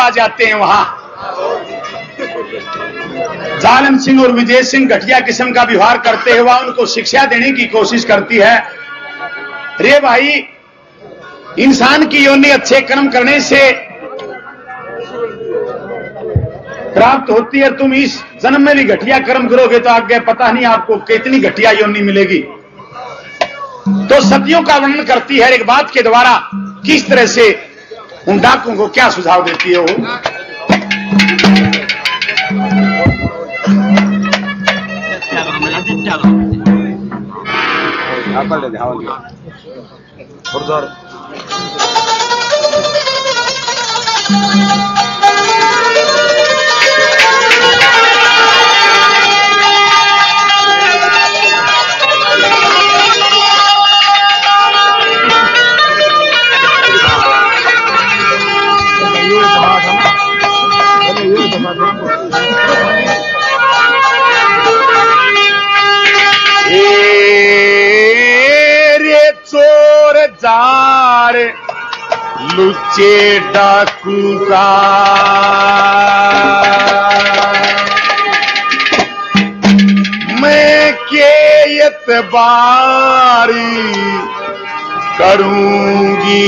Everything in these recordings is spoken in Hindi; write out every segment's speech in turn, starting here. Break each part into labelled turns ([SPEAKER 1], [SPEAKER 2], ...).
[SPEAKER 1] आ जाते हैं वहां। जालिम सिंह और विजय सिंह घटिया किस्म का व्यवहार करते हुए उनको शिक्षा देने की कोशिश करती है। रे भाई, इंसान की योनि अच्छे कर्म करने से प्राप्त होती है। तुम इस जन्म में भी घटिया कर्म करोगे तो आगे पता नहीं आपको कितनी घटिया योनि मिलेगी। तो सतियों का वर्णन करती है एक बात के द्वारा, किस तरह से उन डाकुओं को क्या सुझाव देती है वो। रे चोर जार लुच्चे डाकू का मैं के एतबारी करूंगी।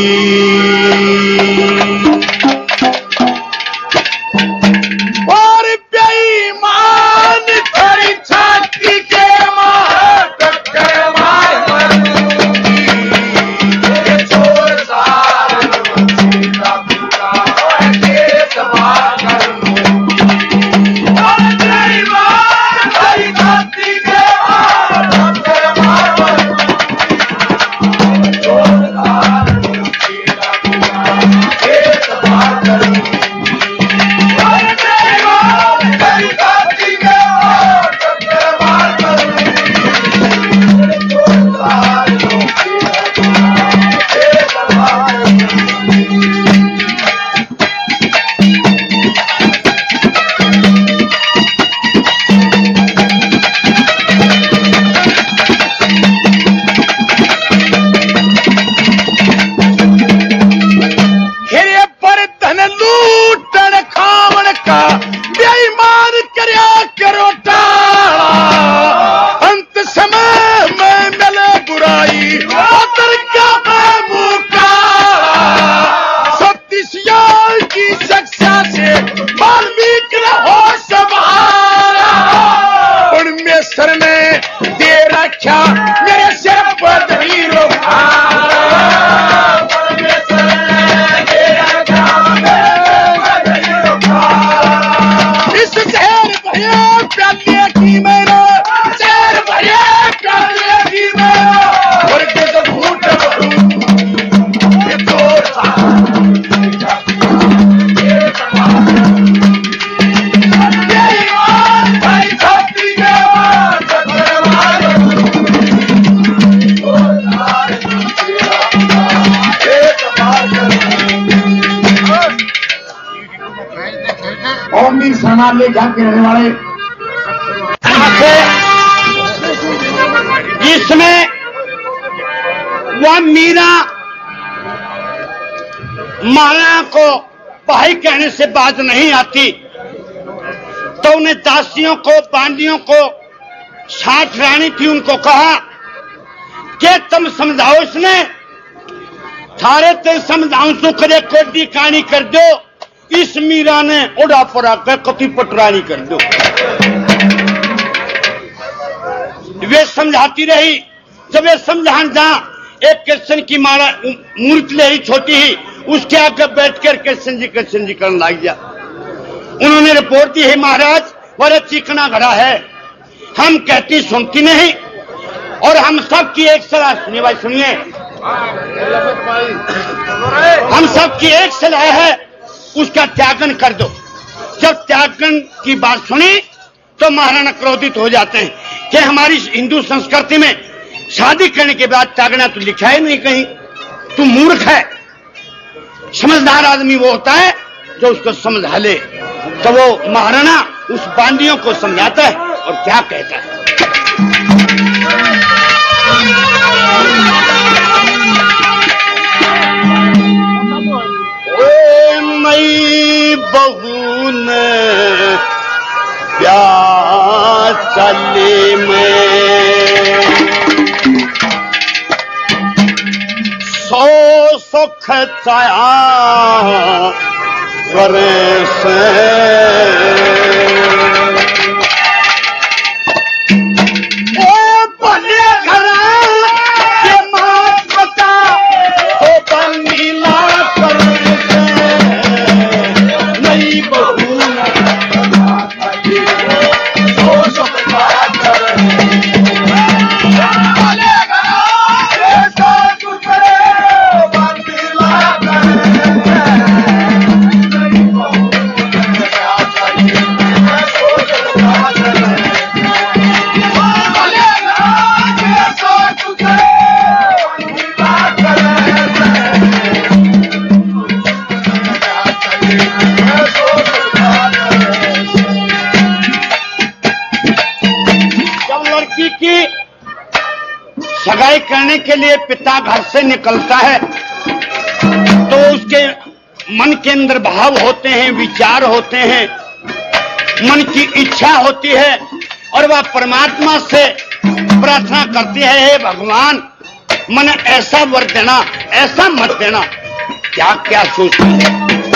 [SPEAKER 1] के रहने वाले इसमें वह मीरा महाराणा को भाई कहने से बात नहीं आती, तो उन्हें दासियों को बांदियों को साथ रानी थी उनको कहा कि तुम समझाओ इसने थारे ते समझाऊं सो करे कोडी कहानी कर दो। इस मीरा ने उड़ा पड़ा कर कति पटरानी कर दो। वे समझाती रही। जब वे समझान जा एक कृष्ण की माला मूर्ति ले छोटी ही उसके आगे बैठकर कृष्ण जी करने लग गया। उन्होंने रिपोर्ट दी है महाराज बड़ा चिकना घड़ा है, हम कहती सुनती नहीं और हम सबकी एक सलाह सुनिए भाई सुनिए, हम सबकी एक सलाह है उसका त्यागन कर दो। जब त्यागन की बात सुनी तो महाराणा क्रोधित हो जाते हैं कि हमारी हिंदू संस्कृति में शादी करने के बाद त्यागना तो लिखा है नहीं कहीं। तू मूर्ख है। समझदार आदमी वो होता है जो उसको समझा ले। तो वो महाराणा उस बांदियों को समझाता है और क्या कहता है। मई बहू ने प्यार चली में सौ सुख चाया करे से भले घर के मात बता तो बंगीला करे से नई बहू सौ सुख चाया सगाई करने के लिए पिता घर से निकलता है तो उसके मन के अंदर भाव होते हैं, विचार होते हैं, मन की इच्छा होती है और वह परमात्मा से प्रार्थना करती है, हे भगवान मन ऐसा वर देना, ऐसा मत देना। क्या क्या सोचती है।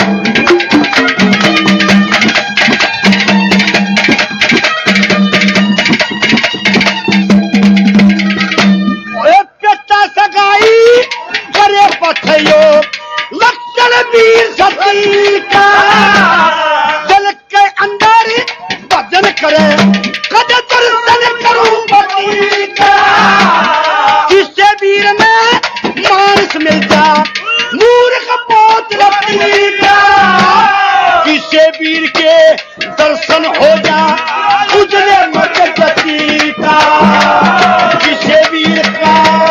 [SPEAKER 1] सगाई करे पथयो लक्षण वीर सती का दिल के अंदर भजन करे कद दर्शन करूं पति का जिससे वीर में मानस मिलता मूर्ख पोत रती का जिससे वीर के दर्शन हो जा उजले मत गति का जिससे वीर का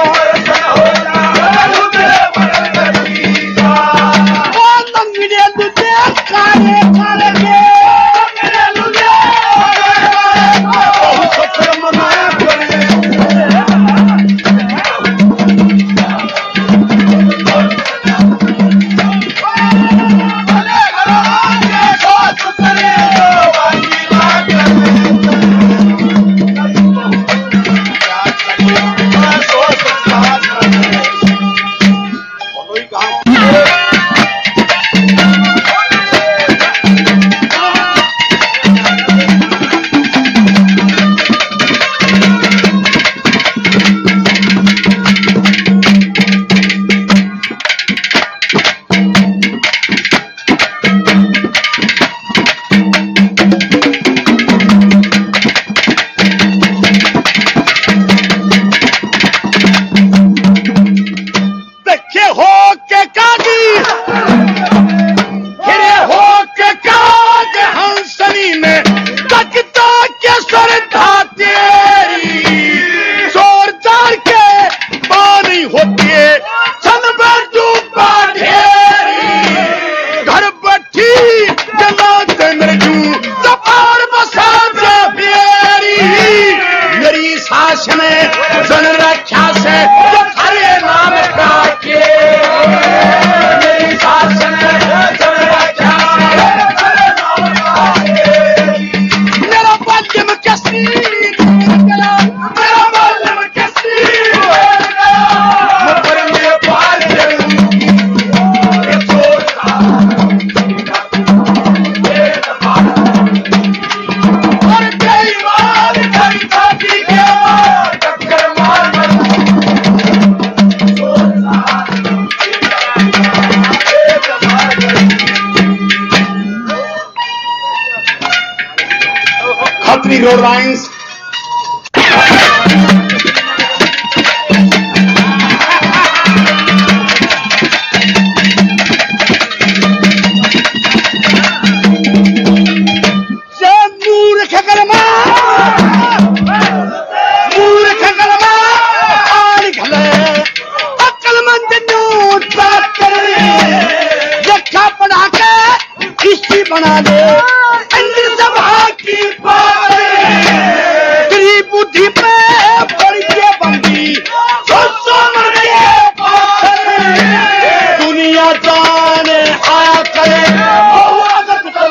[SPEAKER 1] Your lines. बना दे सभा की बुद्धि पे पड़ के बंदी दुनिया जाने आया करे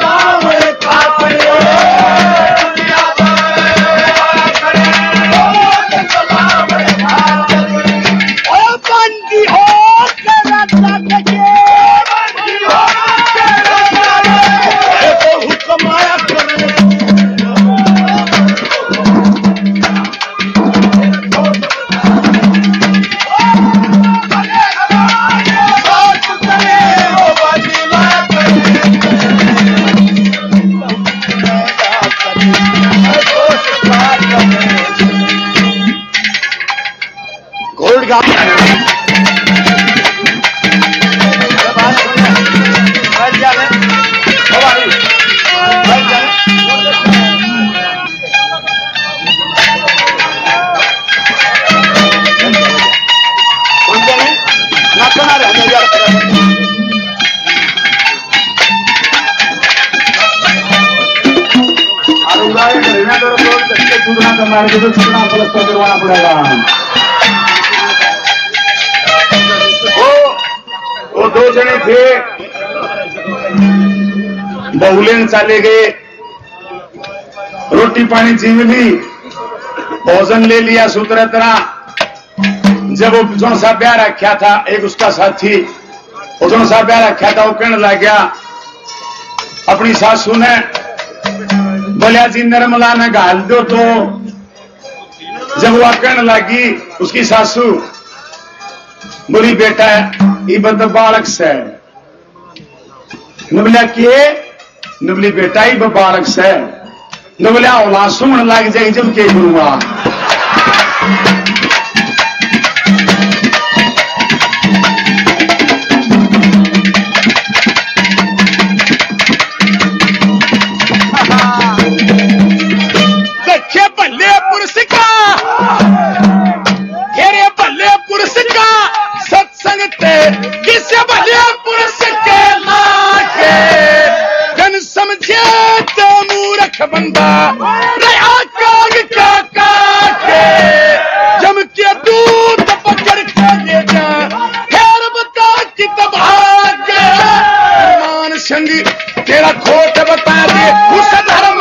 [SPEAKER 2] मार के तो कितना पुरस्कार करवाना पड़ेगा। वो दो जने थे, बहुलेन चले गए, रोटी पानी छीन ली, भोजन ले लिया सूत्र तरह। जब वो जो सा ब्याह रखा था, एक उसका साथी वो जो सा ब्याह रखा था, वो कहने लग गया अपनी सासू ने, बोलिया जी निर्मला ने गाल दो। तो जब वो कहने लगी उसकी सासू, बोली बेटा ये बद बालक से नबलिया किए, नबली बेटा ही बालक से, नबलिया औला सुमन लग जाए जब के गुरुआ।
[SPEAKER 1] देखे भले पुरुष का, हेरे भले पुरुष का सत्संग ते, किसे भले पुरुष के लागे जन समझे तो मूर्ख बंदा रहा काग का काटे। जम के दूध पकड़ के ले जा, खैर बता कि तबाह के मान संग तेरा खोट बता दे, उस धर्म